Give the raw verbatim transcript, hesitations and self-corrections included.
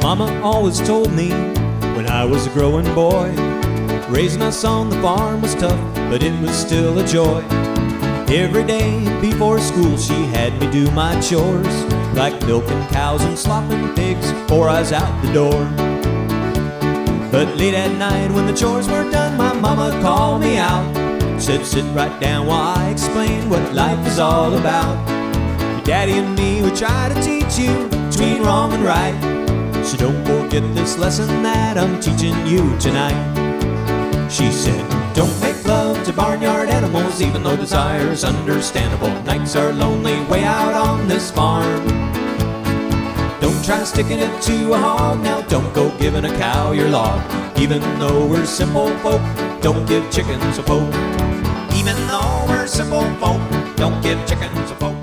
Mama always told me when I was a growing boy, raising us on the farm was tough, but it was still a joy. Every day before school she had me do my chores, like milking cows and slopping pigs before I was out the door. But late at night when the chores were done, my mama called me out, said sit right down while I explain what life is all about. Your daddy and me would try to teach you between wrong and right, so don't forget this lesson that I'm teaching you tonight. She said, don't make love to barnyard animals, even though desire is understandable. Nights are lonely way out on this farm. Don't try sticking it to a hog, now don't go giving a cow your log. Even though we're simple folk, don't give chickens a poke. Even though we're simple folk, don't give chickens a poke.